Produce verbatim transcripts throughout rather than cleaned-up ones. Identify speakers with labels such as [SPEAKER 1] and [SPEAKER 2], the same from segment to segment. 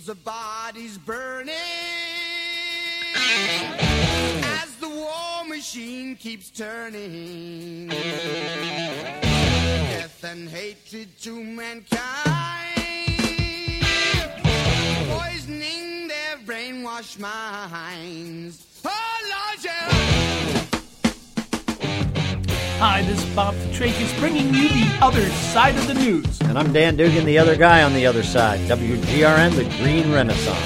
[SPEAKER 1] Fields of bodies burning as the war machine keeps turning. Death and hatred to mankind, poisoning their brainwashed minds. Oh, Lord, yeah.
[SPEAKER 2] Hi, this is Bob Petrakis bringing you the other side of the news.
[SPEAKER 3] And I'm Dan Dugan, the other guy on the other side. W G R N, the Green Renaissance.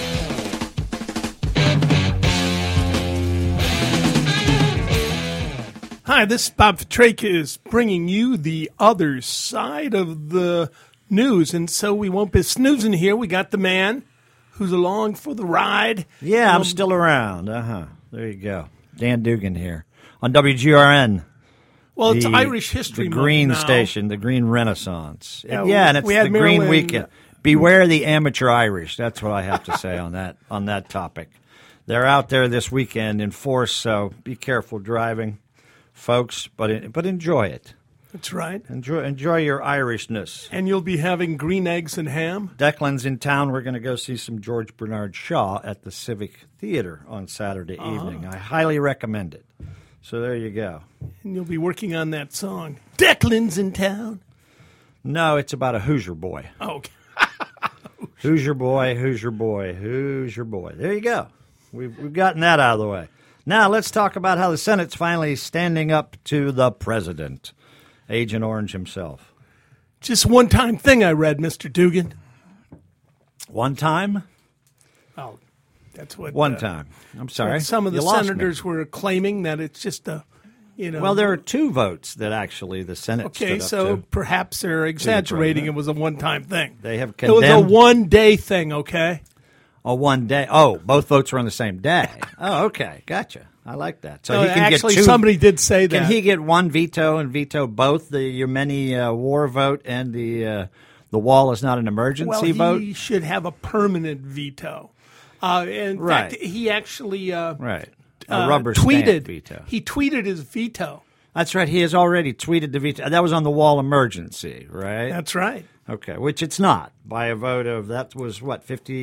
[SPEAKER 2] Hi, this is Bob Petrakis bringing you the other side of the news. And so we won't be snoozing here. We got the man who's along for the ride.
[SPEAKER 3] Yeah, I'm
[SPEAKER 2] Um,
[SPEAKER 3] still around. Uh-huh. There you go. Dan Dugan here on W G R N.
[SPEAKER 2] Well, it's
[SPEAKER 3] the,
[SPEAKER 2] Irish History
[SPEAKER 3] The
[SPEAKER 2] Month
[SPEAKER 3] Green
[SPEAKER 2] now.
[SPEAKER 3] Station, the Green Renaissance.
[SPEAKER 2] Yeah,
[SPEAKER 3] Yeah, and it's
[SPEAKER 2] we had
[SPEAKER 3] the Green
[SPEAKER 2] Marilyn-
[SPEAKER 3] Weekend. Beware the amateur Irish. That's what I have to say on that on that topic. They're out there this weekend in force, so be careful driving, folks, but but enjoy it.
[SPEAKER 2] That's right.
[SPEAKER 3] Enjoy enjoy your Irishness.
[SPEAKER 2] And you'll be having green eggs and ham.
[SPEAKER 3] Declan's in town. We're going to go see some George Bernard Shaw at the Civic Theater on Saturday
[SPEAKER 2] Uh-huh.
[SPEAKER 3] evening. I highly recommend it. So there you go.
[SPEAKER 2] And you'll be working on that song. Declan's in town.
[SPEAKER 3] No, it's about a Hoosier boy.
[SPEAKER 2] Oh, okay.
[SPEAKER 3] Who's your boy? Who's your boy? Who's your boy? There you go. We've, we've gotten that out of the way. Now let's talk about how the Senate's finally standing up to the president, Agent Orange himself.
[SPEAKER 2] Just one time thing I read, Mister Dugan.
[SPEAKER 3] One time?
[SPEAKER 2] Oh, that's what.
[SPEAKER 3] One
[SPEAKER 2] uh,
[SPEAKER 3] time. I'm sorry.
[SPEAKER 2] what Some of the
[SPEAKER 3] You lost me.
[SPEAKER 2] senators were claiming that it's just a, you know.
[SPEAKER 3] Well, there are two votes that actually the Senate
[SPEAKER 2] Okay,
[SPEAKER 3] stood up
[SPEAKER 2] so
[SPEAKER 3] to.
[SPEAKER 2] perhaps they're exaggerating. It
[SPEAKER 3] president.
[SPEAKER 2] was a one-time thing.
[SPEAKER 3] They have
[SPEAKER 2] It was a
[SPEAKER 3] condemned
[SPEAKER 2] one-day thing. Okay.
[SPEAKER 3] a one day. Oh, both votes were on the same day. Oh, okay, gotcha. I like that. So
[SPEAKER 2] No,
[SPEAKER 3] he can
[SPEAKER 2] actually,
[SPEAKER 3] get two.
[SPEAKER 2] somebody did say that.
[SPEAKER 3] Can he get one veto and veto both the Yemeni uh, war vote and the uh, the wall is not an emergency
[SPEAKER 2] well, he
[SPEAKER 3] vote?
[SPEAKER 2] should have a permanent veto. Uh, in
[SPEAKER 3] Right.
[SPEAKER 2] fact, he actually uh,
[SPEAKER 3] Right, a
[SPEAKER 2] uh,
[SPEAKER 3] rubber stamp
[SPEAKER 2] tweeted.
[SPEAKER 3] veto.
[SPEAKER 2] He tweeted his veto.
[SPEAKER 3] That's right. He has already tweeted the veto. That was on the wall emergency, right?
[SPEAKER 2] That's right.
[SPEAKER 3] Okay, which it's not by a vote of that was what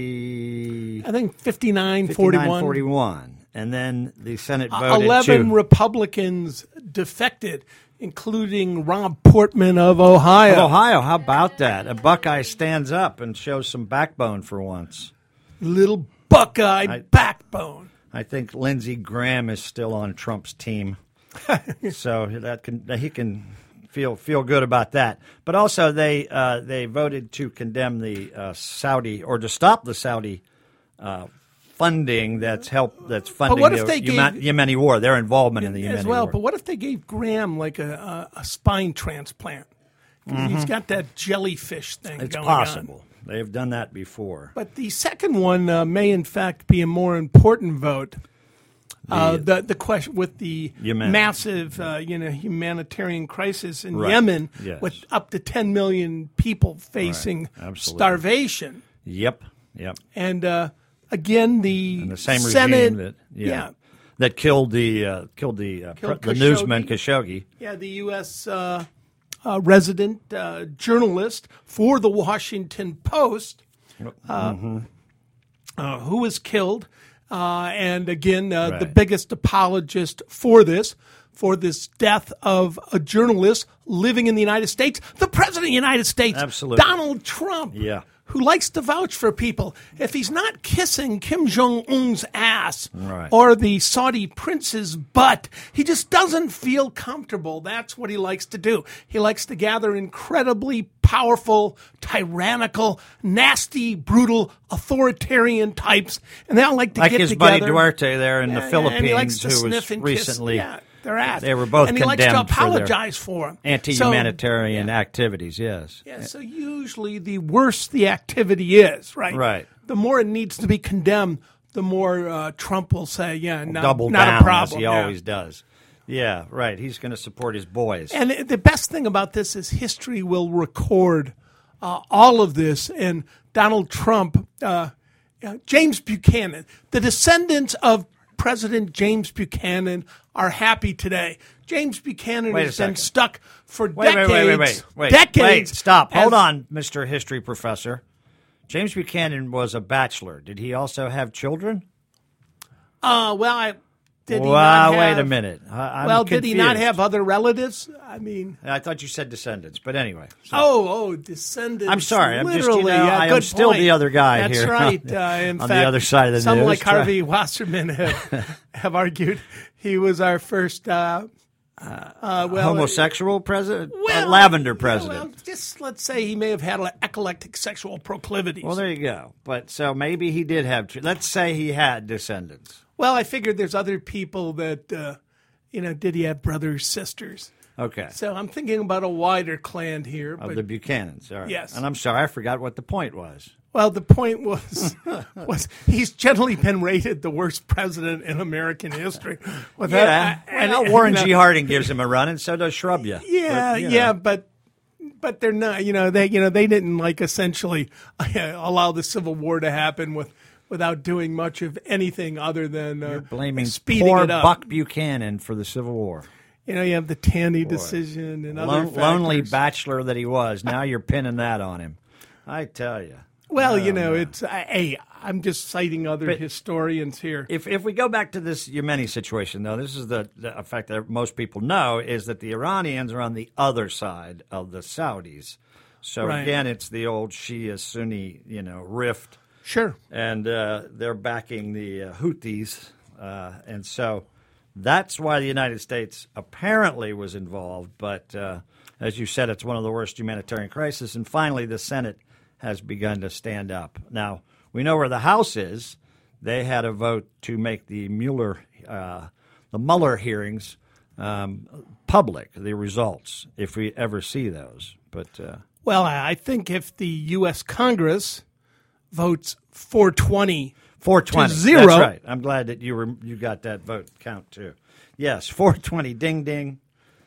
[SPEAKER 3] fifty.
[SPEAKER 2] I think fifty-nine forty-one.
[SPEAKER 3] forty-one. And then the Senate
[SPEAKER 2] Uh,
[SPEAKER 3] voted
[SPEAKER 2] eleven
[SPEAKER 3] to
[SPEAKER 2] Republicans defected, including Rob Portman of Ohio.
[SPEAKER 3] Of Ohio. How about that? A Buckeye stands up and shows some backbone for once.
[SPEAKER 2] Little Buckeye
[SPEAKER 3] I-
[SPEAKER 2] backbone.
[SPEAKER 3] I think Lindsey Graham is still on Trump's team, so that can he can feel feel good about that. But also, they uh, they voted to condemn the uh, Saudi or to stop the Saudi uh, funding that's help that's funding
[SPEAKER 2] what if
[SPEAKER 3] the
[SPEAKER 2] they
[SPEAKER 3] Yemen,
[SPEAKER 2] gave-
[SPEAKER 3] Yemeni war. Their involvement in the Yemeni
[SPEAKER 2] as well.
[SPEAKER 3] war.
[SPEAKER 2] But what if they gave Graham like a, a, a spine transplant? 'Cause He's got that jellyfish thing
[SPEAKER 3] it's
[SPEAKER 2] going
[SPEAKER 3] possible.
[SPEAKER 2] on.
[SPEAKER 3] They've done that before.
[SPEAKER 2] But the second one uh, may, in fact, be a more important vote. Uh, the the question with the
[SPEAKER 3] Yemen.
[SPEAKER 2] massive, uh, you know, humanitarian crisis in
[SPEAKER 3] Right.
[SPEAKER 2] Yemen,
[SPEAKER 3] Yes.
[SPEAKER 2] with up to ten million people facing
[SPEAKER 3] Absolutely.
[SPEAKER 2] starvation,
[SPEAKER 3] Yep. Yep.
[SPEAKER 2] and uh, again the,
[SPEAKER 3] And the same
[SPEAKER 2] Senate,
[SPEAKER 3] regime that yeah,
[SPEAKER 2] yeah,
[SPEAKER 3] that killed the uh, killed the uh,
[SPEAKER 2] Killed
[SPEAKER 3] pre- the
[SPEAKER 2] Khashoggi.
[SPEAKER 3] newsman Khashoggi.
[SPEAKER 2] yeah, the U S Uh, uh, resident uh, journalist for the Washington Post, uh, uh, who was killed. Uh, and again, uh, the
[SPEAKER 3] Right.
[SPEAKER 2] biggest apologist for this, for this death of a journalist living in the United States, the President of the United States,
[SPEAKER 3] Absolutely.
[SPEAKER 2] Donald Trump,
[SPEAKER 3] Yeah.
[SPEAKER 2] who likes to vouch for people. If he's not kissing Kim Jong-un's ass
[SPEAKER 3] Right.
[SPEAKER 2] or the Saudi prince's butt, he just doesn't feel comfortable. That's what he likes to do. He likes to gather incredibly powerful, tyrannical, nasty, brutal, authoritarian types, and they all like to
[SPEAKER 3] Like
[SPEAKER 2] get
[SPEAKER 3] his
[SPEAKER 2] together.
[SPEAKER 3] buddy Duarte there in
[SPEAKER 2] Yeah,
[SPEAKER 3] the
[SPEAKER 2] yeah,
[SPEAKER 3] Philippines,
[SPEAKER 2] and he likes to
[SPEAKER 3] who
[SPEAKER 2] sniff
[SPEAKER 3] was
[SPEAKER 2] and kiss.
[SPEAKER 3] recently
[SPEAKER 2] Yeah, their ass.
[SPEAKER 3] they were both
[SPEAKER 2] and he likes to
[SPEAKER 3] condemned for their
[SPEAKER 2] apologize for him.
[SPEAKER 3] anti-humanitarian
[SPEAKER 2] So,
[SPEAKER 3] activities. Yes.
[SPEAKER 2] yeah, so usually the worse the activity is, right?
[SPEAKER 3] Right.
[SPEAKER 2] The more it needs to be condemned, the more uh, Trump will say, yeah, no,
[SPEAKER 3] Double
[SPEAKER 2] not
[SPEAKER 3] down
[SPEAKER 2] a problem.
[SPEAKER 3] as he
[SPEAKER 2] yeah.
[SPEAKER 3] always does. Yeah. Right. He's going to support his boys.
[SPEAKER 2] And the- the best thing about this is history will record uh, all of this. And Donald Trump, uh, uh, James Buchanan, the descendants of President James Buchanan are happy today. James Buchanan
[SPEAKER 3] Wait a
[SPEAKER 2] has been
[SPEAKER 3] second.
[SPEAKER 2] stuck for
[SPEAKER 3] Wait,
[SPEAKER 2] decades.
[SPEAKER 3] wait, wait, wait, wait, wait.
[SPEAKER 2] Decades.
[SPEAKER 3] Wait, stop.
[SPEAKER 2] as-
[SPEAKER 3] Hold on, Mister History Professor. James Buchanan was a bachelor. Did he also have children?
[SPEAKER 2] Uh, well, I did he
[SPEAKER 3] wow,
[SPEAKER 2] not have,
[SPEAKER 3] wait a minute. I, I'm
[SPEAKER 2] well, did he not
[SPEAKER 3] confused.
[SPEAKER 2] have other relatives? I mean,
[SPEAKER 3] I thought you said descendants, but anyway. So.
[SPEAKER 2] oh, oh, descendants.
[SPEAKER 3] I'm sorry. I'm just, you
[SPEAKER 2] literally,
[SPEAKER 3] know,
[SPEAKER 2] yeah,
[SPEAKER 3] I am
[SPEAKER 2] good
[SPEAKER 3] still
[SPEAKER 2] point.
[SPEAKER 3] the other guy
[SPEAKER 2] That's
[SPEAKER 3] here.
[SPEAKER 2] right. Uh, in
[SPEAKER 3] on
[SPEAKER 2] fact,
[SPEAKER 3] the other side of the
[SPEAKER 2] some
[SPEAKER 3] news.
[SPEAKER 2] like Harvey Wasserman have, have argued he was our first, uh, uh, well,
[SPEAKER 3] homosexual president,
[SPEAKER 2] well,
[SPEAKER 3] uh, lavender
[SPEAKER 2] yeah,
[SPEAKER 3] president.
[SPEAKER 2] well, just let's say he may have had eclectic sexual proclivities.
[SPEAKER 3] Well, there you go. But so maybe he did have. Let's say he had descendants.
[SPEAKER 2] Well, I figured there's other people that, uh, you know, did he have brothers, sisters?
[SPEAKER 3] Okay.
[SPEAKER 2] So I'm thinking about a wider clan here.
[SPEAKER 3] Of
[SPEAKER 2] But,
[SPEAKER 3] the Buchanans. All right.
[SPEAKER 2] Yes.
[SPEAKER 3] And I'm sorry, I forgot what the point was.
[SPEAKER 2] well, the point was, was he's generally been rated the worst president in American history. Without,
[SPEAKER 3] Yeah.
[SPEAKER 2] uh, and,
[SPEAKER 3] well, Warren
[SPEAKER 2] you know,
[SPEAKER 3] G. Harding gives him a run, and so does Shrubya.
[SPEAKER 2] Yeah,
[SPEAKER 3] But, you
[SPEAKER 2] yeah,
[SPEAKER 3] know.
[SPEAKER 2] but but they're not. You know, they you know they didn't like essentially uh, allow the Civil War to happen with. Without doing much of anything other than uh,
[SPEAKER 3] Blaming
[SPEAKER 2] speeding
[SPEAKER 3] poor
[SPEAKER 2] it up.
[SPEAKER 3] Buck Buchanan for the Civil War.
[SPEAKER 2] You know, you have the Taney decision and other
[SPEAKER 3] Lon-
[SPEAKER 2] factors.
[SPEAKER 3] lonely bachelor that he was. Now you're pinning that on him. I tell you.
[SPEAKER 2] Well, you know, it's I, hey, I'm just citing other
[SPEAKER 3] But-
[SPEAKER 2] historians here.
[SPEAKER 3] If if we go back to this Yemeni situation, though, this is the, the fact that most people know is that the Iranians are on the other side of the Saudis. So
[SPEAKER 2] Right.
[SPEAKER 3] again, it's the old Shia-Sunni, you know, rift.
[SPEAKER 2] Sure.
[SPEAKER 3] And uh, they're backing the uh, Houthis. Uh, and so that's why the United States apparently was involved. But uh, as you said, it's one of the worst humanitarian crises. And finally, the Senate has begun to stand up. Now, we know where the House is. They had a vote to make the Mueller, uh, the Mueller hearings um, public, the results, if we ever see those. But uh,
[SPEAKER 2] Well, I I think if the U S. Congress votes four twenty
[SPEAKER 3] four twenty.
[SPEAKER 2] to zero.
[SPEAKER 3] That's right. I'm glad that you were you got that vote count too. Yes, four twenty. Ding ding.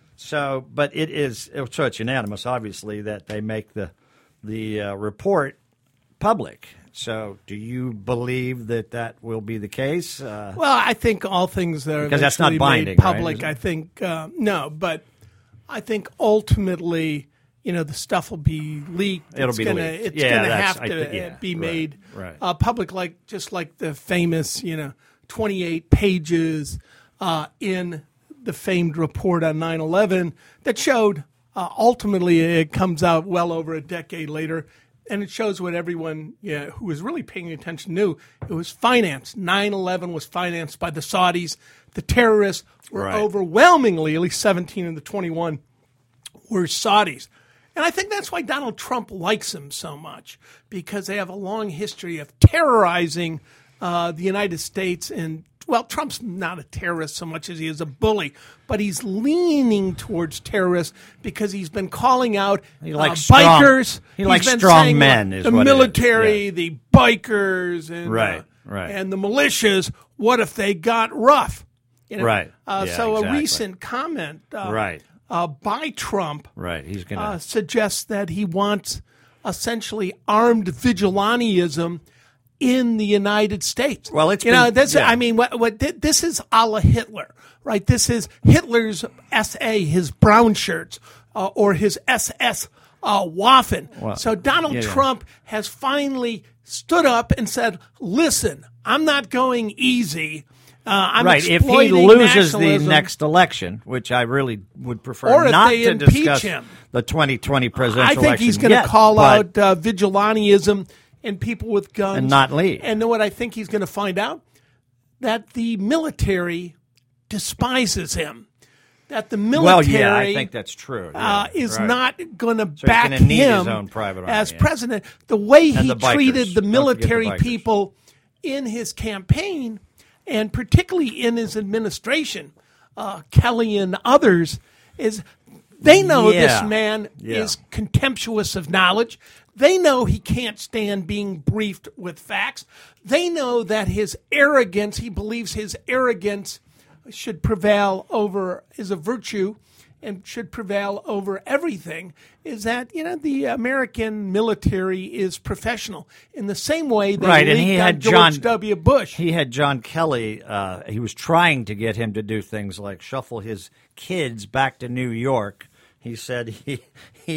[SPEAKER 3] So, but it is so it's unanimous, obviously, that they make the the uh, report public. So, do you believe that that will be the case? Uh,
[SPEAKER 2] Well, I think all things that are
[SPEAKER 3] Because that's not
[SPEAKER 2] eventually
[SPEAKER 3] binding,
[SPEAKER 2] made
[SPEAKER 3] right?
[SPEAKER 2] public.
[SPEAKER 3] Is it?
[SPEAKER 2] I think uh, no, but I think ultimately, you know, the stuff will be leaked.
[SPEAKER 3] It'll
[SPEAKER 2] it's
[SPEAKER 3] be
[SPEAKER 2] gonna,
[SPEAKER 3] leaked.
[SPEAKER 2] It's
[SPEAKER 3] Yeah,
[SPEAKER 2] going to
[SPEAKER 3] that's-
[SPEAKER 2] have
[SPEAKER 3] I
[SPEAKER 2] to
[SPEAKER 3] thi- yeah,
[SPEAKER 2] be
[SPEAKER 3] right,
[SPEAKER 2] made
[SPEAKER 3] right.
[SPEAKER 2] Uh, public, like just like the famous, you know, twenty-eight pages uh, in the famed report on nine eleven that showed. Uh, ultimately, it comes out well over a decade later, and it shows what everyone yeah, who was really paying attention knew. It was financed. nine eleven was financed by the Saudis. The terrorists were
[SPEAKER 3] Right.
[SPEAKER 2] overwhelmingly, at least seventeen of the twenty-one, were Saudis. And I think that's why Donald Trump likes him so much, because they have a long history of terrorizing uh, the United States. And, well, Trump's not a terrorist so much as he is a bully, but he's leaning towards terrorists because he's been calling out
[SPEAKER 3] He
[SPEAKER 2] uh,
[SPEAKER 3] likes strong-
[SPEAKER 2] bikers.
[SPEAKER 3] he
[SPEAKER 2] He's
[SPEAKER 3] likes
[SPEAKER 2] been
[SPEAKER 3] strong
[SPEAKER 2] saying,
[SPEAKER 3] men
[SPEAKER 2] well,
[SPEAKER 3] is
[SPEAKER 2] the
[SPEAKER 3] what it is.
[SPEAKER 2] military,
[SPEAKER 3] Yeah.
[SPEAKER 2] the bikers, and,
[SPEAKER 3] Right,
[SPEAKER 2] uh,
[SPEAKER 3] right.
[SPEAKER 2] and the militias, what if they got rough? You know?
[SPEAKER 3] Right.
[SPEAKER 2] Uh,
[SPEAKER 3] Yeah,
[SPEAKER 2] so
[SPEAKER 3] exactly.
[SPEAKER 2] a recent comment uh,
[SPEAKER 3] Right.
[SPEAKER 2] uh, by Trump
[SPEAKER 3] right. He's going to.
[SPEAKER 2] uh, suggests that he wants essentially armed vigilantism in the United States.
[SPEAKER 3] Well, it's
[SPEAKER 2] you know
[SPEAKER 3] been-
[SPEAKER 2] this.
[SPEAKER 3] yeah.
[SPEAKER 2] I mean, what, what thi- this is a la Hitler, right? This is Hitler's S A, his brown shirts, uh, or his S S uh, Waffen.
[SPEAKER 3] Well,
[SPEAKER 2] so Donald
[SPEAKER 3] yeah, yeah.
[SPEAKER 2] Trump has finally stood up and said, "Listen, I'm not going easy." Uh, I'm
[SPEAKER 3] Right, if he
[SPEAKER 2] exploiting
[SPEAKER 3] loses the
[SPEAKER 2] nationalism."
[SPEAKER 3] next election, which I really would prefer
[SPEAKER 2] Or if
[SPEAKER 3] not
[SPEAKER 2] they
[SPEAKER 3] to
[SPEAKER 2] impeach
[SPEAKER 3] discuss
[SPEAKER 2] him.
[SPEAKER 3] the twenty twenty presidential
[SPEAKER 2] I
[SPEAKER 3] election
[SPEAKER 2] think he's going to
[SPEAKER 3] yet,
[SPEAKER 2] call
[SPEAKER 3] but-
[SPEAKER 2] out uh, vigilantism and people with guns
[SPEAKER 3] And not leave.
[SPEAKER 2] And then what I think he's going to find out that the military despises him. That the military
[SPEAKER 3] Well, yeah, I think that's true.
[SPEAKER 2] uh,
[SPEAKER 3] yeah,
[SPEAKER 2] is
[SPEAKER 3] right.
[SPEAKER 2] not going to
[SPEAKER 3] he's
[SPEAKER 2] back
[SPEAKER 3] gonna need his
[SPEAKER 2] him
[SPEAKER 3] own private army,
[SPEAKER 2] as
[SPEAKER 3] yeah.
[SPEAKER 2] president. The way
[SPEAKER 3] And
[SPEAKER 2] he
[SPEAKER 3] the bikers.
[SPEAKER 2] treated the
[SPEAKER 3] Don't forget the
[SPEAKER 2] military
[SPEAKER 3] bikers.
[SPEAKER 2] people in his campaign, and particularly in his administration, uh, Kelly and others, is they know
[SPEAKER 3] Yeah.
[SPEAKER 2] this man
[SPEAKER 3] Yeah.
[SPEAKER 2] is contemptuous of knowledge. They know he can't stand being briefed with facts. They know that his arrogance, he believes his arrogance should prevail over, is a virtue and should prevail over everything, is that, you know, the American military is professional in the same way they
[SPEAKER 3] Right, and
[SPEAKER 2] leaked
[SPEAKER 3] he
[SPEAKER 2] on
[SPEAKER 3] had
[SPEAKER 2] George
[SPEAKER 3] John-
[SPEAKER 2] W. Bush.
[SPEAKER 3] He had John Kelly. Uh, he was trying to get him to do things like shuffle his kids back to New York. He said he he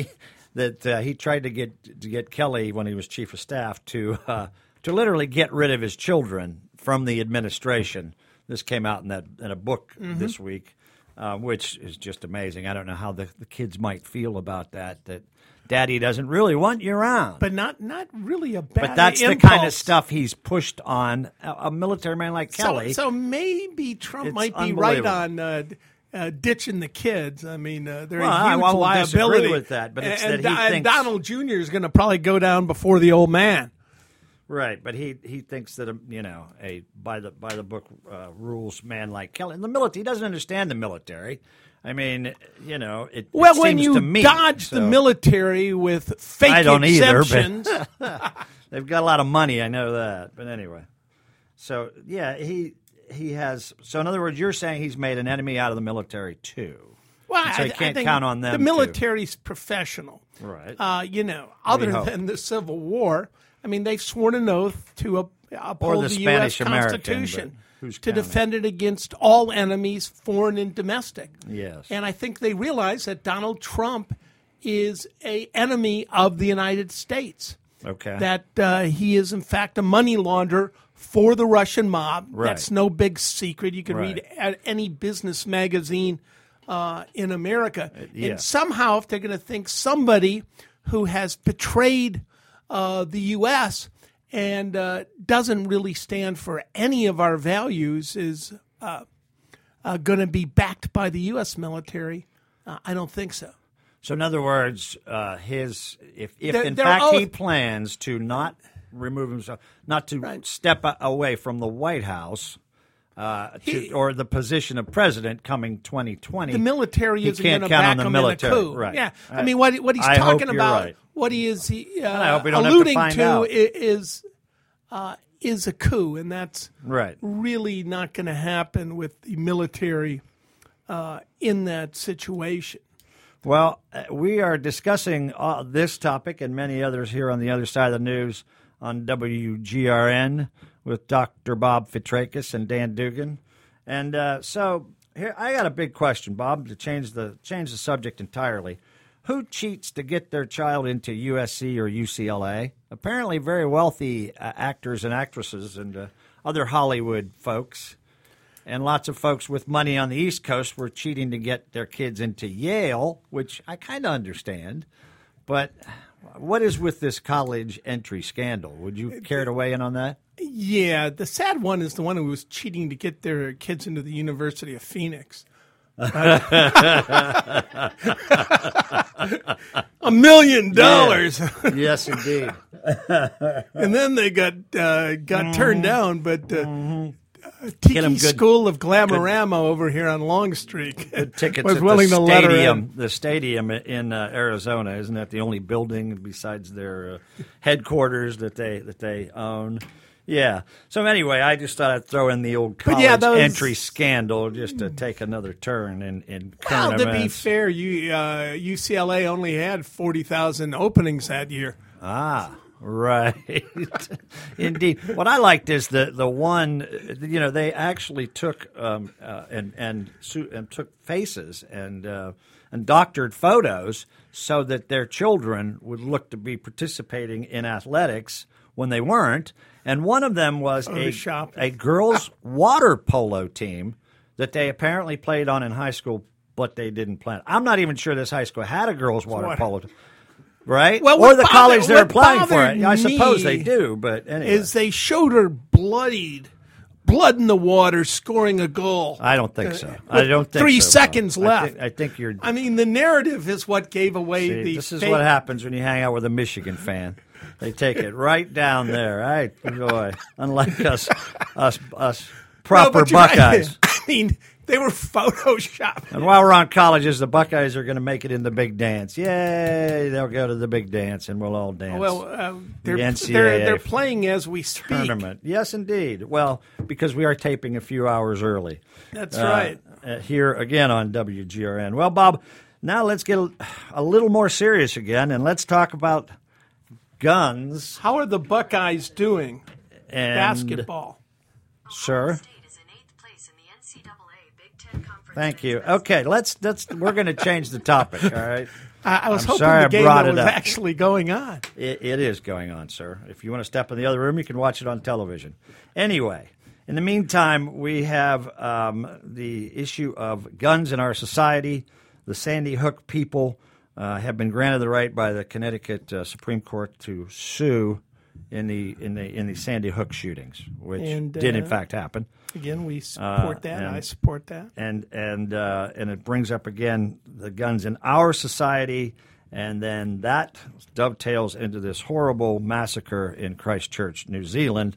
[SPEAKER 3] that uh, he tried to get to get Kelly when he was chief of staff to uh, to literally get rid of his children from the administration. This came out in that in a book mm-hmm. this week, uh, which is just amazing. I don't know how the, the kids might feel about that. That Daddy doesn't really want you around,
[SPEAKER 2] but not not really a bad.
[SPEAKER 3] But that's
[SPEAKER 2] impulse.
[SPEAKER 3] The kind of stuff he's pushed on a, a military man like Kelly.
[SPEAKER 2] So, so maybe Trump
[SPEAKER 3] It's
[SPEAKER 2] might be right on uh, uh, ditching the kids. I mean, uh, they're
[SPEAKER 3] well,
[SPEAKER 2] a huge
[SPEAKER 3] I won't
[SPEAKER 2] liability
[SPEAKER 3] disagree with that, but it's
[SPEAKER 2] and,
[SPEAKER 3] that he
[SPEAKER 2] and
[SPEAKER 3] thinks
[SPEAKER 2] Donald Junior is going to probably go down before the old man.
[SPEAKER 3] Right, but he, he thinks that a, you know a by the by the book uh, rules man like Kelly in the military. He doesn't understand the military. I mean, you know, it,
[SPEAKER 2] well,
[SPEAKER 3] it
[SPEAKER 2] when
[SPEAKER 3] seems
[SPEAKER 2] you
[SPEAKER 3] to me,
[SPEAKER 2] dodge
[SPEAKER 3] so.
[SPEAKER 2] the military with fake
[SPEAKER 3] I don't
[SPEAKER 2] exemptions,
[SPEAKER 3] either, but they've got a lot of money. I know that, but anyway. So yeah, he he has. So in other words, you're saying he's made an enemy out of the military too.
[SPEAKER 2] Well,
[SPEAKER 3] so
[SPEAKER 2] I,
[SPEAKER 3] you can't
[SPEAKER 2] I think
[SPEAKER 3] count on them.
[SPEAKER 2] The military's too. Professional,
[SPEAKER 3] right?
[SPEAKER 2] Uh, you know, other
[SPEAKER 3] hope.
[SPEAKER 2] than the Civil War, I mean, they've sworn an oath to up, uphold
[SPEAKER 3] the
[SPEAKER 2] the, U S
[SPEAKER 3] Spanish-American,
[SPEAKER 2] Constitution.
[SPEAKER 3] Who's
[SPEAKER 2] to
[SPEAKER 3] counting?
[SPEAKER 2] defend it against all enemies, foreign and domestic.
[SPEAKER 3] Yes.
[SPEAKER 2] And I think they realize that Donald Trump is a enemy of the United States.
[SPEAKER 3] Okay.
[SPEAKER 2] That uh, he is, in fact, a money launderer for the Russian mob.
[SPEAKER 3] Right.
[SPEAKER 2] That's no big secret. You can
[SPEAKER 3] Right.
[SPEAKER 2] read at any business magazine uh, in America.
[SPEAKER 3] yeah.
[SPEAKER 2] And somehow, if they're going to think somebody who has betrayed uh, the U S and uh, doesn't really stand for any of our values is uh, uh, going to be backed by the U S military, uh, I don't think so.
[SPEAKER 3] So in other words, uh, his if, if
[SPEAKER 2] They're-
[SPEAKER 3] in
[SPEAKER 2] they're
[SPEAKER 3] fact
[SPEAKER 2] all-
[SPEAKER 3] he plans to not remove himself, not to
[SPEAKER 2] Right.
[SPEAKER 3] step a- away from the White House uh, to,
[SPEAKER 2] He-
[SPEAKER 3] or the position of president coming twenty twenty,
[SPEAKER 2] The military
[SPEAKER 3] he
[SPEAKER 2] isn't going
[SPEAKER 3] can't
[SPEAKER 2] to
[SPEAKER 3] count
[SPEAKER 2] back
[SPEAKER 3] on the
[SPEAKER 2] him
[SPEAKER 3] military.
[SPEAKER 2] in a coup.
[SPEAKER 3] Right.
[SPEAKER 2] Yeah, I
[SPEAKER 3] I-
[SPEAKER 2] mean, what what he's
[SPEAKER 3] I hope
[SPEAKER 2] talking
[SPEAKER 3] you're
[SPEAKER 2] about,
[SPEAKER 3] right.
[SPEAKER 2] what he is he, uh,
[SPEAKER 3] I hope we don't have to
[SPEAKER 2] alluding
[SPEAKER 3] find
[SPEAKER 2] to
[SPEAKER 3] out.
[SPEAKER 2] i- is uh, is a coup, and that's
[SPEAKER 3] Right.
[SPEAKER 2] really not going to happen with the military uh, in that situation.
[SPEAKER 3] Well, uh, we are discussing uh, this topic and many others here on the other side of the news on W G R N with Doctor Bob Fitrakis and Dan Dugan. And uh, so here, I got a big question, Bob, to change the change the subject entirely. Who cheats to get their child into U S C or U C L A? Apparently very wealthy uh, actors and actresses and uh, other Hollywood folks. And lots of folks with money on the East Coast were cheating to get their kids into Yale, which I kind of understand. But what is with this college entry scandal? Would you care to weigh in on that?
[SPEAKER 2] Yeah, the sad one is the one who was cheating to get their kids into the University of Phoenix. A million dollars.
[SPEAKER 3] Yes, indeed.
[SPEAKER 2] And then they got uh, got turned down, but uh, uh,
[SPEAKER 3] Get 'em
[SPEAKER 2] Tiki
[SPEAKER 3] good-
[SPEAKER 2] School of Glamorama over here on Long Street
[SPEAKER 3] The tickets
[SPEAKER 2] was
[SPEAKER 3] at
[SPEAKER 2] willing
[SPEAKER 3] the
[SPEAKER 2] to let her
[SPEAKER 3] stadium,
[SPEAKER 2] in.
[SPEAKER 3] the stadium in uh, Arizona, isn't that the only building besides their uh, headquarters that they that they own? Yeah. So anyway, I just thought I'd throw in the old college
[SPEAKER 2] yeah, those-
[SPEAKER 3] entry scandal just to take another turn in in
[SPEAKER 2] Well,
[SPEAKER 3] current
[SPEAKER 2] to be
[SPEAKER 3] events.
[SPEAKER 2] fair, you, uh, U C L A only had forty thousand openings that year.
[SPEAKER 3] Ah, right. Indeed. What I liked is the the one, you know, they actually took um, uh, and and su- and took faces and uh, and doctored photos so that their children would look to be participating in athletics when they weren't. And one of them was a,
[SPEAKER 2] Photoshopped.
[SPEAKER 3] a girls' water polo team that they apparently played on in high school, but they didn't play. I'm not even sure this high school had a girls' water
[SPEAKER 2] Water.
[SPEAKER 3] polo team. Right?
[SPEAKER 2] Well,
[SPEAKER 3] or
[SPEAKER 2] what
[SPEAKER 3] the
[SPEAKER 2] bothered-
[SPEAKER 3] college they're
[SPEAKER 2] what
[SPEAKER 3] applying for it.
[SPEAKER 2] bothered
[SPEAKER 3] I suppose
[SPEAKER 2] me
[SPEAKER 3] they do, but anyway.
[SPEAKER 2] Is they showed her bloodied, blood in the water, scoring a goal.
[SPEAKER 3] I don't think so. I don't think
[SPEAKER 2] Three
[SPEAKER 3] so, Bob.
[SPEAKER 2] seconds
[SPEAKER 3] I
[SPEAKER 2] left.
[SPEAKER 3] think, I think you're.
[SPEAKER 2] I mean, the narrative is what gave away
[SPEAKER 3] see,
[SPEAKER 2] the.
[SPEAKER 3] this is
[SPEAKER 2] fake-
[SPEAKER 3] what happens when you hang out with a Michigan fan. They take it right down there. Right, boy. Unlike us, us, us
[SPEAKER 2] No,
[SPEAKER 3] proper
[SPEAKER 2] but you're right.
[SPEAKER 3] Buckeyes.
[SPEAKER 2] I mean, they were photoshopped.
[SPEAKER 3] And while we're on colleges, the Buckeyes are going to make it in the big dance. Yay! They'll go to the big dance, and we'll all dance.
[SPEAKER 2] Well, uh, they're,
[SPEAKER 3] The N C
[SPEAKER 2] they're
[SPEAKER 3] double A
[SPEAKER 2] they're playing as we speak.
[SPEAKER 3] tournament. Yes, indeed. Well, because we are taping a few hours early.
[SPEAKER 2] That's
[SPEAKER 3] uh,
[SPEAKER 2] right.
[SPEAKER 3] uh, here again on W G R N. Well, Bob, now let's get a, a little more serious again, and let's talk about guns.
[SPEAKER 2] How are the Buckeyes doing?
[SPEAKER 3] And,
[SPEAKER 2] Basketball.
[SPEAKER 3] sir.
[SPEAKER 4] State is in eighth place in the N C double A Big Ten Conference.
[SPEAKER 3] Thank you.
[SPEAKER 4] Championship.
[SPEAKER 3] Okay, let's let's we're going to change the topic. All right.
[SPEAKER 2] I, I was
[SPEAKER 3] I'm
[SPEAKER 2] hoping
[SPEAKER 3] sorry
[SPEAKER 2] the
[SPEAKER 3] I
[SPEAKER 2] game
[SPEAKER 3] brought
[SPEAKER 2] that
[SPEAKER 3] it
[SPEAKER 2] was
[SPEAKER 3] up.
[SPEAKER 2] actually going on.
[SPEAKER 3] It, it is going on, sir. If you want to step in the other room, you can watch it on television. Anyway, in the meantime, we have um, the issue of guns in our society. The Sandy Hook people uh, have been granted the right by the Connecticut uh, Supreme Court to sue in the in the in the Sandy Hook shootings, which
[SPEAKER 2] And,
[SPEAKER 3] did in
[SPEAKER 2] uh,
[SPEAKER 3] fact happen.
[SPEAKER 2] Again, we support
[SPEAKER 3] Uh,
[SPEAKER 2] that.
[SPEAKER 3] and-
[SPEAKER 2] I support that.
[SPEAKER 3] and and uh, and it brings up again the guns in our society, and then that dovetails into this horrible massacre in Christchurch, New Zealand,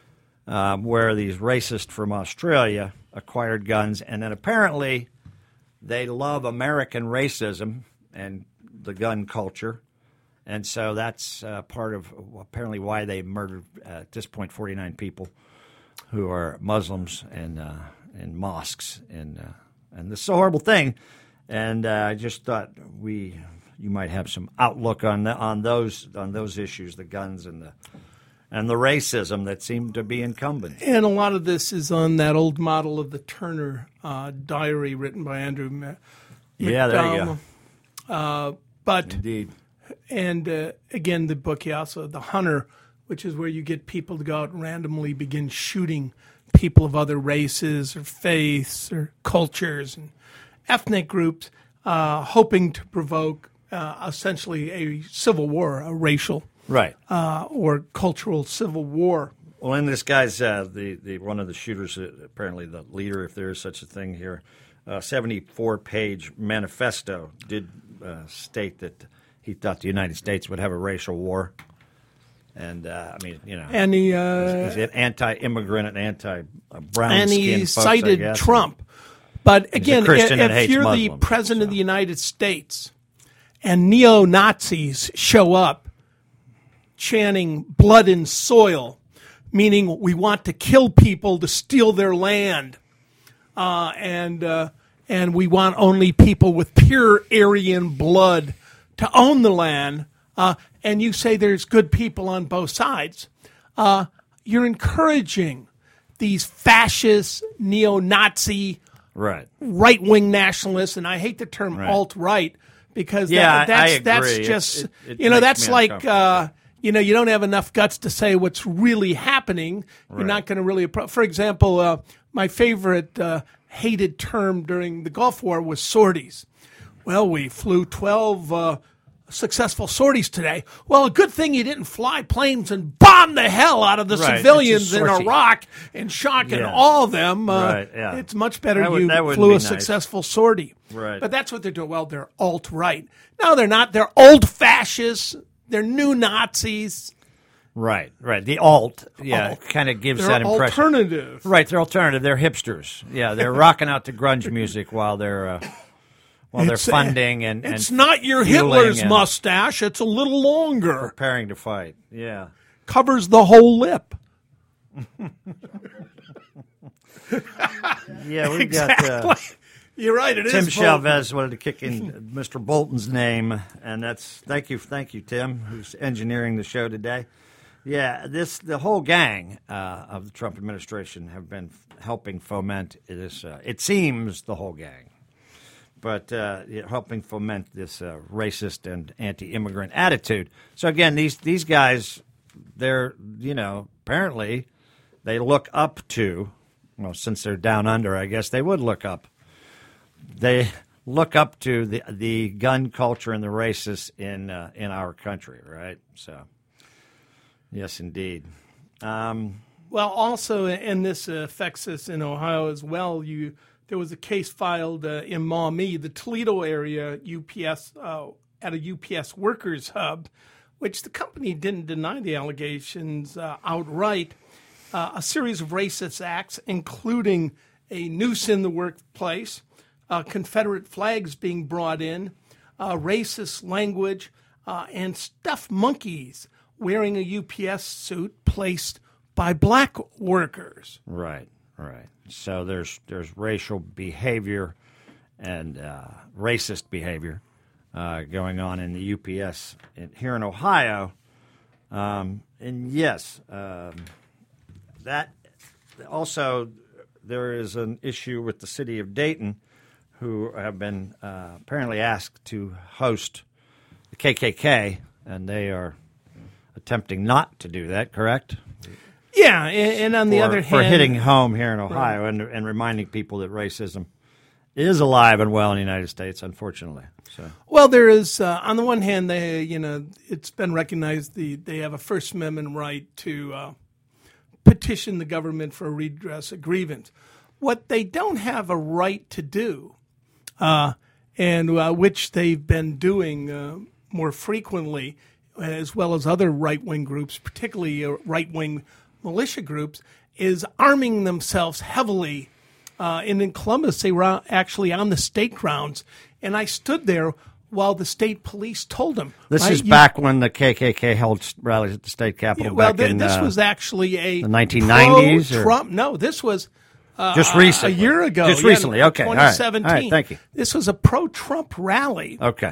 [SPEAKER 3] um, where these racists from Australia acquired guns, and then apparently they love American racism and the gun culture, and so that's uh, part of apparently why they murdered uh, at this point forty-nine people who are Muslims and uh, in mosques, and uh, and this is a horrible thing. And uh, I just thought we you might have some outlook on the, on those on those issues, the guns and the and the racism that seem to be incumbent.
[SPEAKER 2] And a lot of this is on that old model of the Turner uh, diary written by Andrew Ma-
[SPEAKER 3] Yeah, there you
[SPEAKER 2] McDowell. Uh, but
[SPEAKER 3] Indeed.
[SPEAKER 2] and uh, again, the book he also the Hunter, which is where you get people to go out and randomly begin shooting people of other races or faiths or cultures and ethnic groups, uh, hoping to provoke uh, essentially a civil war, a racial
[SPEAKER 3] Right.
[SPEAKER 2] uh, or cultural civil war.
[SPEAKER 3] Well, and this guy's uh, the the one of the shooters, uh, apparently the leader, if there is such a thing here, uh, seventy-four page manifesto did uh, state that he thought the United States would have a racial war. And uh, I mean, you know,
[SPEAKER 2] And he, uh,
[SPEAKER 3] is it anti-immigrant and anti-brown
[SPEAKER 2] and
[SPEAKER 3] skin
[SPEAKER 2] he
[SPEAKER 3] folks, I
[SPEAKER 2] cited
[SPEAKER 3] guess?
[SPEAKER 2] Trump. But again,
[SPEAKER 3] Christian
[SPEAKER 2] if,
[SPEAKER 3] and
[SPEAKER 2] if
[SPEAKER 3] hates
[SPEAKER 2] you're
[SPEAKER 3] Muslims,
[SPEAKER 2] the president of
[SPEAKER 3] so.
[SPEAKER 2] the United States and neo-Nazis show up chanting blood and soil, meaning we want to kill people to steal their land, uh, and uh, and we want only people with pure Aryan blood to own the land, uh, and you say there's good people on both sides, uh, you're encouraging these fascist, neo-Nazi,
[SPEAKER 3] Right.
[SPEAKER 2] right-wing nationalists, and I hate the term
[SPEAKER 3] Right.
[SPEAKER 2] alt-right because
[SPEAKER 3] Yeah,
[SPEAKER 2] that, that's
[SPEAKER 3] I
[SPEAKER 2] that's
[SPEAKER 3] agree.
[SPEAKER 2] just
[SPEAKER 3] It- it- it
[SPEAKER 2] you know
[SPEAKER 3] makes
[SPEAKER 2] that's
[SPEAKER 3] me
[SPEAKER 2] like
[SPEAKER 3] uncomfortable.
[SPEAKER 2] uh, you know you don't have enough guts to say what's really happening. You're
[SPEAKER 3] Right.
[SPEAKER 2] not going to really. appro- For example, uh, my favorite uh, hated term during the Gulf War was sorties. Well, we flew twelve uh, successful sorties today. Well, a good thing you didn't fly planes and bomb the hell out of the
[SPEAKER 3] Right, it's a
[SPEAKER 2] civilians in
[SPEAKER 3] sortie.
[SPEAKER 2] Iraq and shocking
[SPEAKER 3] Yeah.
[SPEAKER 2] all of them. Uh,
[SPEAKER 3] Right, yeah.
[SPEAKER 2] It's much better
[SPEAKER 3] That would-
[SPEAKER 2] you
[SPEAKER 3] that wouldn't
[SPEAKER 2] flew
[SPEAKER 3] be
[SPEAKER 2] a
[SPEAKER 3] nice.
[SPEAKER 2] successful sortie.
[SPEAKER 3] Right.
[SPEAKER 2] But that's what they're doing. Well, they're alt-right. No, they're not. They're old fascists. They're new Nazis.
[SPEAKER 3] Right, right. The alt, yeah,
[SPEAKER 2] Alt.
[SPEAKER 3] kind of gives
[SPEAKER 2] They're
[SPEAKER 3] that impression.
[SPEAKER 2] alternative.
[SPEAKER 3] Right, they're alternative. They're hipsters. Yeah, they're rocking out to grunge music while they're uh, while they're
[SPEAKER 2] It's-
[SPEAKER 3] funding and
[SPEAKER 2] It's
[SPEAKER 3] and
[SPEAKER 2] not your
[SPEAKER 3] fueling
[SPEAKER 2] Hitler's
[SPEAKER 3] and
[SPEAKER 2] mustache. It's a little longer.
[SPEAKER 3] preparing to fight. Yeah,
[SPEAKER 2] Covers the whole lip.
[SPEAKER 3] yeah. We got uh,
[SPEAKER 2] Exactly. You're right. It is.
[SPEAKER 3] Tim
[SPEAKER 2] both.
[SPEAKER 3] Chavez wanted to kick in Mister Bolton's name, and that's thank you, thank you, Tim, who's engineering the show today. Yeah, this the whole gang uh, of the Trump administration have been f- helping foment this. Uh, it seems the whole gang, but uh, yeah, helping foment this uh, racist and anti-immigrant attitude. So again, these these guys, they're you know apparently they look up to. Well, since they're down under, I guess they would look up. They look up to the the gun culture and the racists in uh, in our country, right? So, yes, indeed. Um,
[SPEAKER 2] Well, also, and this uh, affects us in Ohio as well. You there was a case filed uh, in Maumee, the Toledo area, U P S uh, at a U P S workers hub, which the company didn't deny the allegations uh, outright. Uh, a series of racist acts, including a noose in the workplace, uh, Confederate flags being brought in, uh, racist language, uh, and stuffed monkeys wearing a U P S suit placed by black workers.
[SPEAKER 3] right, right. So there's there's racial behavior and uh, racist behavior uh, going on in the U P S in, here in Ohio, um, and yes. Um, That also, there is an issue with the city of Dayton, who have been uh, apparently asked to host K K K, and they are attempting not to do that, correct?
[SPEAKER 2] Yeah, and, and on the
[SPEAKER 3] for,
[SPEAKER 2] other
[SPEAKER 3] for
[SPEAKER 2] hand,
[SPEAKER 3] hitting home here in Ohio right. and, and reminding people that racism is alive and well in the United States, unfortunately. So,
[SPEAKER 2] well, there is uh, on the one hand, they you know it's been recognized the they have a First Amendment right to uh, petition the government for a redress of grievance. What they don't have a right to do, uh, and uh, which they've been doing uh, more frequently, as well as other right-wing groups, particularly uh, right-wing militia groups, is arming themselves heavily. Uh, and in Columbus, they were actually on the state grounds, and I stood there while the state police told them.
[SPEAKER 3] This
[SPEAKER 2] right,
[SPEAKER 3] is
[SPEAKER 2] you,
[SPEAKER 3] back when the K K K held rallies at the state capitol.
[SPEAKER 2] Yeah, well,
[SPEAKER 3] back
[SPEAKER 2] th-
[SPEAKER 3] in,
[SPEAKER 2] this
[SPEAKER 3] uh,
[SPEAKER 2] was actually a
[SPEAKER 3] the nineteen nineties.
[SPEAKER 2] Trump. No, this was uh,
[SPEAKER 3] just recently.
[SPEAKER 2] A year ago.
[SPEAKER 3] Just
[SPEAKER 2] yeah,
[SPEAKER 3] recently. Okay.
[SPEAKER 2] twenty seventeen.
[SPEAKER 3] All right. All right. Thank you.
[SPEAKER 2] This was a pro-Trump rally.
[SPEAKER 3] Okay.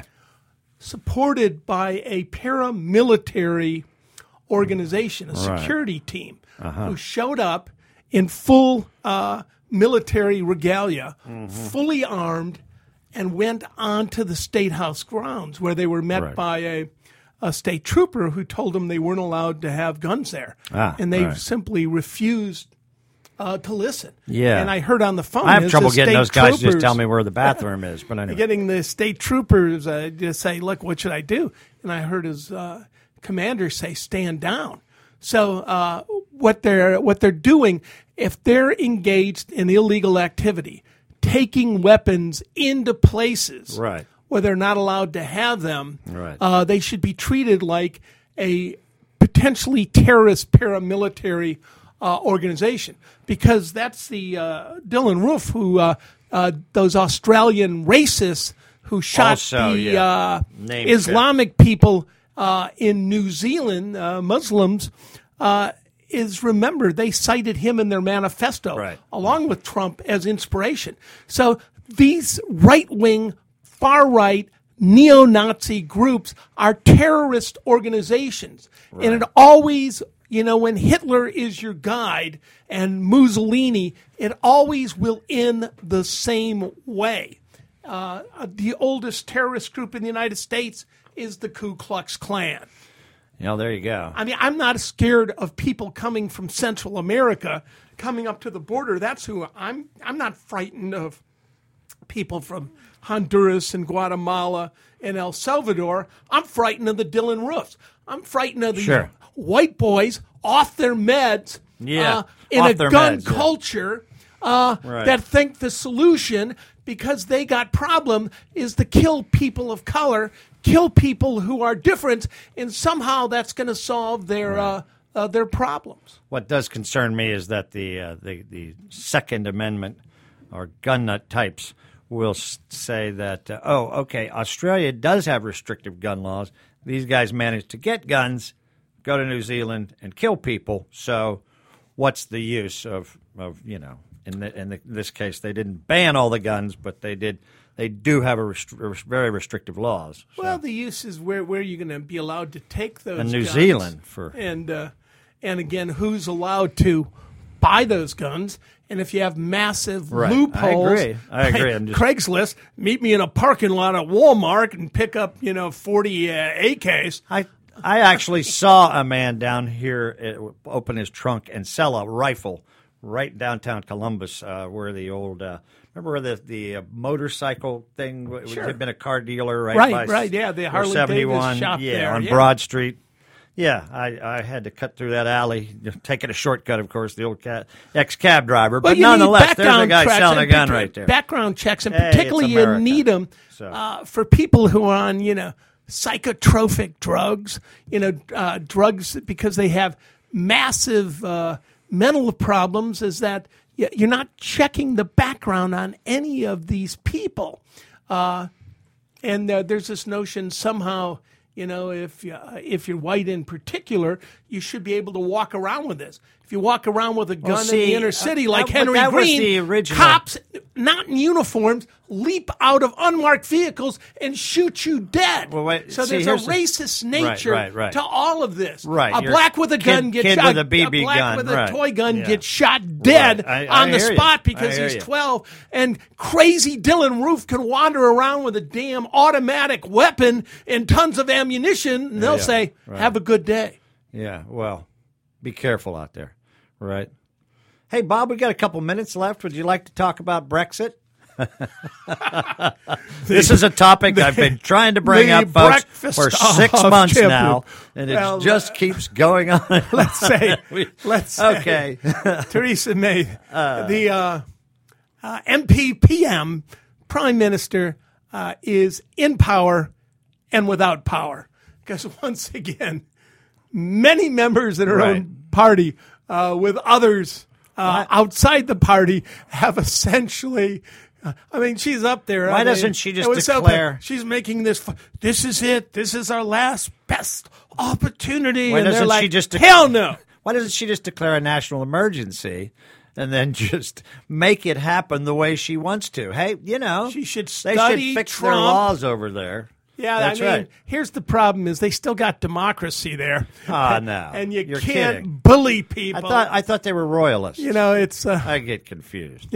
[SPEAKER 2] Supported by a paramilitary organization, a
[SPEAKER 3] right.
[SPEAKER 2] security team,
[SPEAKER 3] uh-huh.
[SPEAKER 2] who showed up in full uh, military regalia, mm-hmm. fully armed, and went onto the State House grounds, where they were met
[SPEAKER 3] right.
[SPEAKER 2] by a, a state trooper who told them they weren't allowed to have guns there.
[SPEAKER 3] Ah,
[SPEAKER 2] and they
[SPEAKER 3] right.
[SPEAKER 2] simply refused uh, to listen.
[SPEAKER 3] Yeah.
[SPEAKER 2] And I heard on the phone.
[SPEAKER 3] I have trouble
[SPEAKER 2] the
[SPEAKER 3] getting those guys to just
[SPEAKER 2] troopers,
[SPEAKER 3] tell me where the bathroom is. But anyway.
[SPEAKER 2] Getting the state troopers uh, to say, look, what should I do? And I heard his uh, commander say, stand down. So uh, what they're what they're doing, if they're engaged in illegal activity, taking weapons into places
[SPEAKER 3] right.
[SPEAKER 2] where they're not allowed to have them,
[SPEAKER 3] right.
[SPEAKER 2] uh, they should be treated like a potentially terrorist paramilitary uh, organization, because that's the uh, Dylan Roof, who uh, uh, those Australian racists who shot
[SPEAKER 3] also,
[SPEAKER 2] the
[SPEAKER 3] yeah.
[SPEAKER 2] uh,
[SPEAKER 3] Name
[SPEAKER 2] Islamic
[SPEAKER 3] fit.
[SPEAKER 2] people uh, in New Zealand, uh, Muslims. Uh, is remember they cited him in their manifesto
[SPEAKER 3] right.
[SPEAKER 2] along with Trump as inspiration. So these right-wing, far-right, neo-Nazi groups are terrorist organizations. Right. And it always, you know, when Hitler is your guide and Mussolini, it always will end the same way. Uh, the oldest terrorist group in the United States is the Ku Klux Klan.
[SPEAKER 3] You know, there you go.
[SPEAKER 2] I mean, I'm not scared of people coming from Central America coming up to the border. That's who I'm. I'm not frightened of people from Honduras and Guatemala and El Salvador. I'm frightened of the Dylan Roofs. I'm frightened of the
[SPEAKER 3] sure.
[SPEAKER 2] white boys off their meds
[SPEAKER 3] yeah,
[SPEAKER 2] uh, in
[SPEAKER 3] off
[SPEAKER 2] a
[SPEAKER 3] their
[SPEAKER 2] gun
[SPEAKER 3] meds, yeah.
[SPEAKER 2] culture uh,
[SPEAKER 3] right.
[SPEAKER 2] that think the solution, because they got problem, is to kill people of color, kill people who are different, and somehow that's going to solve their right. uh, uh, their problems.
[SPEAKER 3] What does concern me is that the uh, the, the Second Amendment or gun nut types will s- say that, uh, oh, okay, Australia does have restrictive gun laws. These guys managed to get guns, go to New Zealand, and kill people. So what's the use of, of you know, in, the, in the, this case, they didn't ban all the guns, but they did. They do have a rest- very restrictive laws. So.
[SPEAKER 2] Well, the use is where where you're going to be allowed to take those.
[SPEAKER 3] And New
[SPEAKER 2] guns.
[SPEAKER 3] Zealand for
[SPEAKER 2] and uh, and again, who's allowed to buy those guns? And if you have massive
[SPEAKER 3] right.
[SPEAKER 2] loopholes,
[SPEAKER 3] I agree. I agree. I'm just...
[SPEAKER 2] Craigslist, meet me in a parking lot at Walmart and pick up, you know, forty uh, A Ks.
[SPEAKER 3] I I actually saw a man down here uh, open his trunk and sell a rifle right downtown Columbus, uh, where the old. Uh, Remember where the the uh, motorcycle thing
[SPEAKER 2] sure.
[SPEAKER 3] had been a car dealer right
[SPEAKER 2] right,
[SPEAKER 3] by
[SPEAKER 2] right, yeah, the Harley
[SPEAKER 3] seventy-one,
[SPEAKER 2] Davis shop
[SPEAKER 3] yeah,
[SPEAKER 2] there,
[SPEAKER 3] on
[SPEAKER 2] yeah.
[SPEAKER 3] Broad Street. Yeah, I, I had to cut through that alley, taking a shortcut, of course, the old ca- ex-cab driver.
[SPEAKER 2] Well,
[SPEAKER 3] but
[SPEAKER 2] you
[SPEAKER 3] nonetheless,
[SPEAKER 2] need
[SPEAKER 3] there's a guy
[SPEAKER 2] checks
[SPEAKER 3] selling a
[SPEAKER 2] and
[SPEAKER 3] gun
[SPEAKER 2] pat-
[SPEAKER 3] right there.
[SPEAKER 2] Background checks, and
[SPEAKER 3] Hey,
[SPEAKER 2] particularly
[SPEAKER 3] it's
[SPEAKER 2] you
[SPEAKER 3] America.
[SPEAKER 2] need them
[SPEAKER 3] So.
[SPEAKER 2] uh, for people who are on, you know, psychotropic drugs, you know, uh, drugs because they have massive uh, mental problems, is that you're not checking the background on any of these people. Uh, and uh, there's this notion somehow, you know, if uh, if you're white in particular, you should be able to walk around with this. If you walk around with a gun
[SPEAKER 3] Well, see,
[SPEAKER 2] in the inner city
[SPEAKER 3] uh,
[SPEAKER 2] like
[SPEAKER 3] that-
[SPEAKER 2] Henry
[SPEAKER 3] that was
[SPEAKER 2] Green,
[SPEAKER 3] the original-
[SPEAKER 2] cops, not in uniforms, leap out of unmarked vehicles and shoot you dead.
[SPEAKER 3] Well, wait,
[SPEAKER 2] so
[SPEAKER 3] see,
[SPEAKER 2] there's a
[SPEAKER 3] here's the-
[SPEAKER 2] racist nature
[SPEAKER 3] Right, right, right.
[SPEAKER 2] to all of this.
[SPEAKER 3] Right,
[SPEAKER 2] A
[SPEAKER 3] you're-
[SPEAKER 2] black with a gun
[SPEAKER 3] kid-
[SPEAKER 2] gets
[SPEAKER 3] kid
[SPEAKER 2] shot.
[SPEAKER 3] with a B B
[SPEAKER 2] black
[SPEAKER 3] gun,
[SPEAKER 2] with a
[SPEAKER 3] right.
[SPEAKER 2] toy gun
[SPEAKER 3] Yeah.
[SPEAKER 2] gets shot dead
[SPEAKER 3] Right. I-
[SPEAKER 2] on
[SPEAKER 3] I
[SPEAKER 2] the
[SPEAKER 3] hear you.
[SPEAKER 2] spot
[SPEAKER 3] I
[SPEAKER 2] because
[SPEAKER 3] hear
[SPEAKER 2] he's
[SPEAKER 3] you.
[SPEAKER 2] twelve. And crazy Dylan Roof can wander around with a damn automatic weapon and tons of ammunition, and they'll
[SPEAKER 3] Yeah,
[SPEAKER 2] say,
[SPEAKER 3] right.
[SPEAKER 2] "Have a good day."
[SPEAKER 3] Yeah, well, be careful out there, right? Hey, Bob, we got a couple minutes left. Would you like to talk about Brexit? This is a topic I've been trying to bring
[SPEAKER 2] the
[SPEAKER 3] up, folks,
[SPEAKER 2] breakfast
[SPEAKER 3] for six
[SPEAKER 2] of
[SPEAKER 3] months
[SPEAKER 2] champions.
[SPEAKER 3] now, and it
[SPEAKER 2] Well,
[SPEAKER 3] just
[SPEAKER 2] uh,
[SPEAKER 3] keeps going on.
[SPEAKER 2] Let's say,
[SPEAKER 3] We-
[SPEAKER 2] let's say,
[SPEAKER 3] okay.
[SPEAKER 2] Theresa May, the uh, uh, M P P M Prime Minister, uh, is in power and without power. Because once again, many members in her
[SPEAKER 3] Right.
[SPEAKER 2] own party, uh, with others uh, outside the party, have essentially. uh, I mean, she's up there.
[SPEAKER 3] Why
[SPEAKER 2] I mean,
[SPEAKER 3] doesn't she just
[SPEAKER 2] it was so
[SPEAKER 3] declare-
[SPEAKER 2] bad. She's making this. fu- This is it. This is our last best opportunity.
[SPEAKER 3] Why
[SPEAKER 2] and they're
[SPEAKER 3] doesn't
[SPEAKER 2] like,
[SPEAKER 3] she just dec-
[SPEAKER 2] hell no?
[SPEAKER 3] Why doesn't she just declare a national emergency and then just make it happen the way she wants to? Hey, you know,
[SPEAKER 2] She should
[SPEAKER 3] they
[SPEAKER 2] study
[SPEAKER 3] should fix their
[SPEAKER 2] Trump.
[SPEAKER 3] laws over there.
[SPEAKER 2] Yeah,
[SPEAKER 3] That's
[SPEAKER 2] I mean,
[SPEAKER 3] right.
[SPEAKER 2] here's the problem: is they still got democracy there.
[SPEAKER 3] Ah, no.
[SPEAKER 2] and you
[SPEAKER 3] You're
[SPEAKER 2] can't
[SPEAKER 3] kidding.
[SPEAKER 2] bully
[SPEAKER 3] I
[SPEAKER 2] people.
[SPEAKER 3] thought I thought they were royalists.
[SPEAKER 2] you know, it's uh,
[SPEAKER 3] I get confused.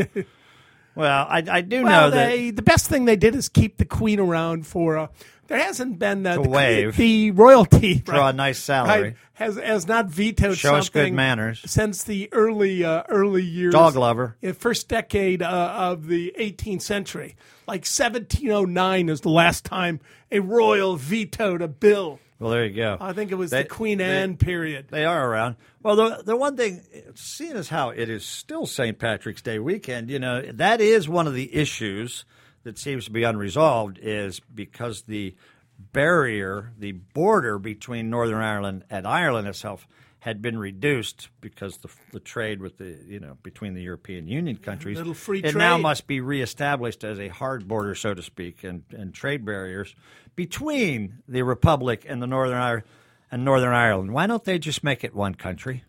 [SPEAKER 3] Well, I, I do
[SPEAKER 2] well,
[SPEAKER 3] know that.
[SPEAKER 2] they, the best thing they did is keep the queen around for. Uh, there hasn't been uh,
[SPEAKER 3] To
[SPEAKER 2] the,
[SPEAKER 3] wave.
[SPEAKER 2] the royalty
[SPEAKER 3] Draw
[SPEAKER 2] right,
[SPEAKER 3] a nice salary.
[SPEAKER 2] right, has has not vetoed
[SPEAKER 3] Show us good
[SPEAKER 2] something
[SPEAKER 3] manners.
[SPEAKER 2] since the early uh, early years.
[SPEAKER 3] Dog lover.
[SPEAKER 2] In the first decade uh, of the eighteenth century, like seventeen oh nine is the last time a royal vetoed a bill.
[SPEAKER 3] Well, there you go.
[SPEAKER 2] I think it was
[SPEAKER 3] They-
[SPEAKER 2] the Queen
[SPEAKER 3] they-
[SPEAKER 2] Anne period.
[SPEAKER 3] They are around. Well, the the one thing, seeing as how it is still Saint Patrick's Day weekend, you know, that is one of the issues that seems to be unresolved, is because the barrier, the border between Northern Ireland and Ireland itself had been reduced because the the trade with the you know between the European Union countries,
[SPEAKER 2] little free
[SPEAKER 3] it now
[SPEAKER 2] trade.
[SPEAKER 3] must be reestablished as a hard border, so to speak, and, and trade barriers between the Republic and the Northern Ireland and Northern Ireland. Why don't they just make it one country?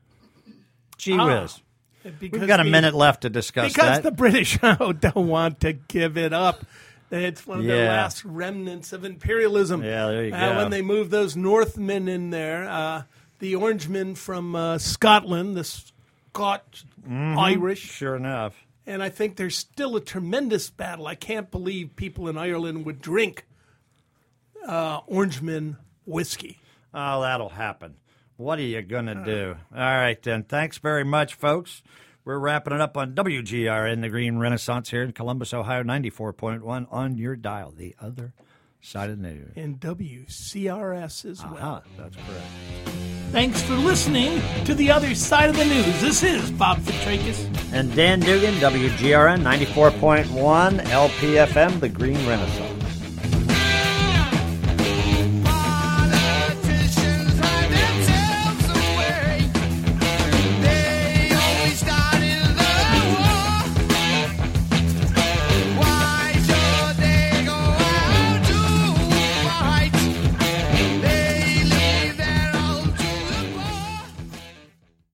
[SPEAKER 3] Gee
[SPEAKER 2] Ah,
[SPEAKER 3] whiz.
[SPEAKER 2] Because
[SPEAKER 3] We've got a
[SPEAKER 2] the-
[SPEAKER 3] minute left to discuss
[SPEAKER 2] Because
[SPEAKER 3] that.
[SPEAKER 2] the British oh, don't want to give it up. It's one of the
[SPEAKER 3] Yeah.
[SPEAKER 2] last remnants of imperialism.
[SPEAKER 3] Yeah, there you
[SPEAKER 2] uh,
[SPEAKER 3] go.
[SPEAKER 2] When they moved those Northmen in there, uh, the Orangemen from uh, Scotland, the Scotch Irish,
[SPEAKER 3] Sure enough.
[SPEAKER 2] and I think there's still a tremendous battle. I can't believe people in Ireland would drink uh, Orangeman whiskey.
[SPEAKER 3] Oh, that'll happen. What are you going to do? All right, then. Thanks very much, folks. We're wrapping it up on W G R N, the Green Renaissance here in Columbus, Ohio, ninety-four point one on your dial, the other side of the news.
[SPEAKER 2] And W C R S as well.
[SPEAKER 3] Ah, that's correct.
[SPEAKER 2] Thanks for listening to The Other Side of the News. This is Bob Fitrakis.
[SPEAKER 3] And Dan Dugan, W G R N, ninety-four point one L P F M, the Green Renaissance.